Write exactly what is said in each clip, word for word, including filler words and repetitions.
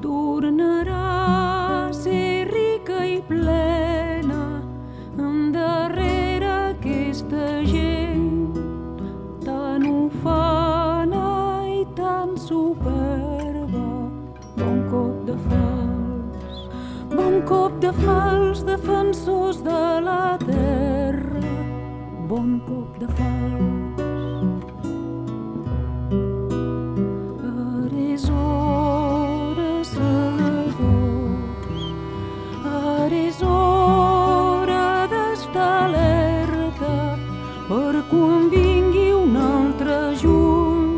tornarà a ser rica i plena endarrere aquesta gent tan ufana i tan superba. Bon cop de fals, bon cop de fals, defensors de la terra, bon cop de fals. Ara és hora, segadors, ara és hora d'estar alerta per quan vingui un altre juny.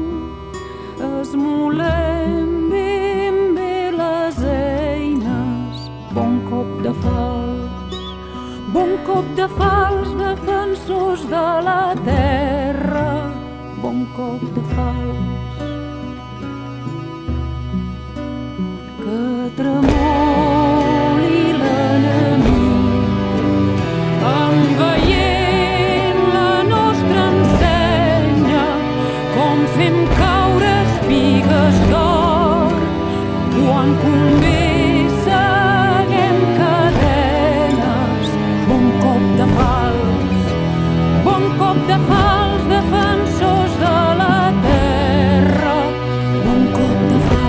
Esmolem ben bé les eines, bon cop de fals, bon cop de fals, defensors de la terra, bon cop de fals. Que tremoli l'enemic, enveient la nostra ensenya, com fem caure espigues d'or, quan convé seguem cadenes. Bon cop de fals, bon cop de fals, defensors de la terra, bon cop de fals.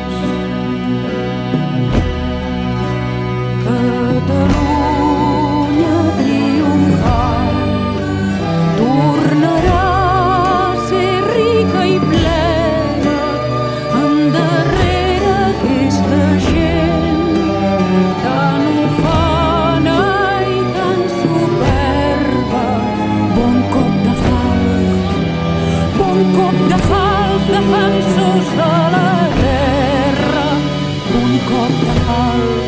Catalunya triomfant tornarà a ser rica i plena endarrere aquesta gent tan ufana i tan superba. Bon cop de fals, bon cop de fals, defensors de la terra, bon cop de fals.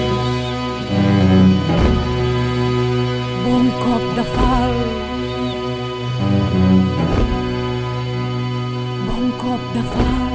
Bon cop de fals, bon cop de fals.